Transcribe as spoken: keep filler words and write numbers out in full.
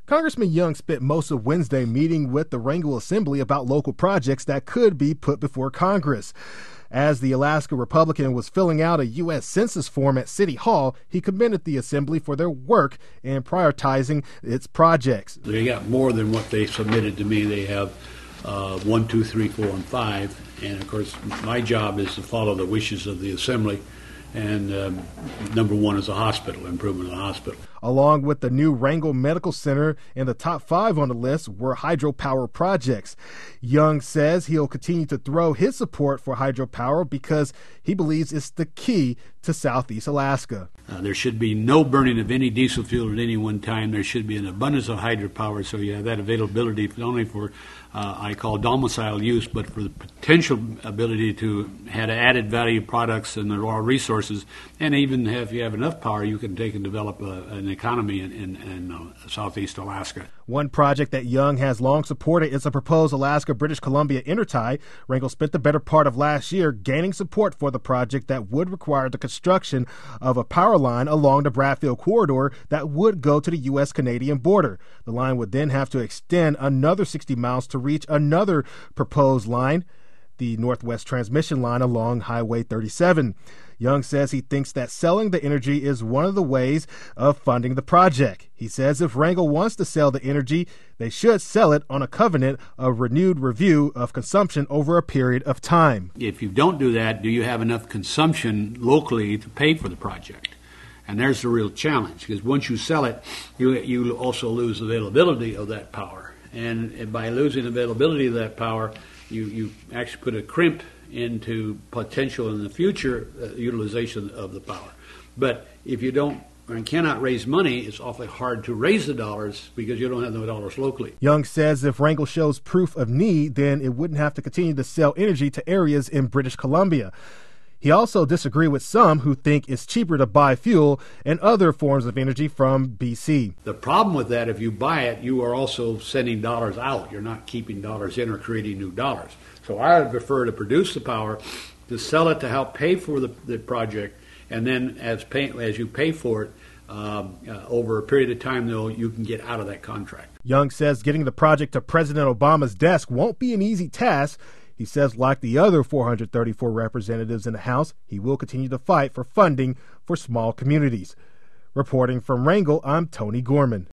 Congressman Young spent most of Wednesday meeting with the Wrangell Assembly about local projects that could be put before Congress. As the Alaska Republican was filling out a U S Census form at City Hall, he commended the Assembly for their work in prioritizing its projects. They got more than what they submitted to me. They have uh, one, two, three, four, and five. And, of course, my job is to follow the wishes of the Assembly. And um, number one is a hospital, improvement of the hospital. Along with the new Wrangell Medical Center, and the top five on the list were hydropower projects. Young says he'll continue to throw his support for hydropower because he believes it's the key to Southeast Alaska. Uh, there should be no burning of any diesel fuel at any one time. There should be an abundance of hydropower, so you have that availability not only for, uh, I call domicile use, but for the potential ability to have added value products and raw resources, and even if you have enough power, you can take and develop a, an economy in, in, in uh, Southeast Alaska. One project that Young has long supported is a proposed Alaska-British Columbia intertie. Wrangell spent the better part of last year gaining support for the project that would require the construction of a power line along the Bradfield corridor that would go to the U S Canadian border. The line would then have to extend another sixty miles to reach another proposed line, the Northwest Transmission Line along Highway thirty-seven. Young says he thinks that selling the energy is one of the ways of funding the project. He says if Wrangell wants to sell the energy, they should sell it on a covenant of renewed review of consumption over a period of time. If you don't do that, do you have enough consumption locally to pay for the project? And there's the real challenge, because once you sell it, you you also lose availability of that power. And by losing availability of that power, you, you actually put a crimp into potential in the future uh, utilization of the power. But if you don't and cannot raise money, it's awfully hard to raise the dollars because you don't have the dollars locally. Young says if Wrangell shows proof of need, then it wouldn't have to continue to sell energy to areas in British Columbia. He also disagreed with some who think it's cheaper to buy fuel and other forms of energy from B C. The problem with that, if you buy it, you are also sending dollars out. You're not keeping dollars in or creating new dollars. So I would prefer to produce the power, to sell it to help pay for the, the project, and then as pay, as you pay for it, um, uh, over a period of time, though, you can get out of that contract. Young says getting the project to President Obama's desk won't be an easy task. He says, like the other four hundred thirty-four representatives in the House, he will continue to fight for funding for small communities. Reporting from Wrangell, I'm Tony Gorman.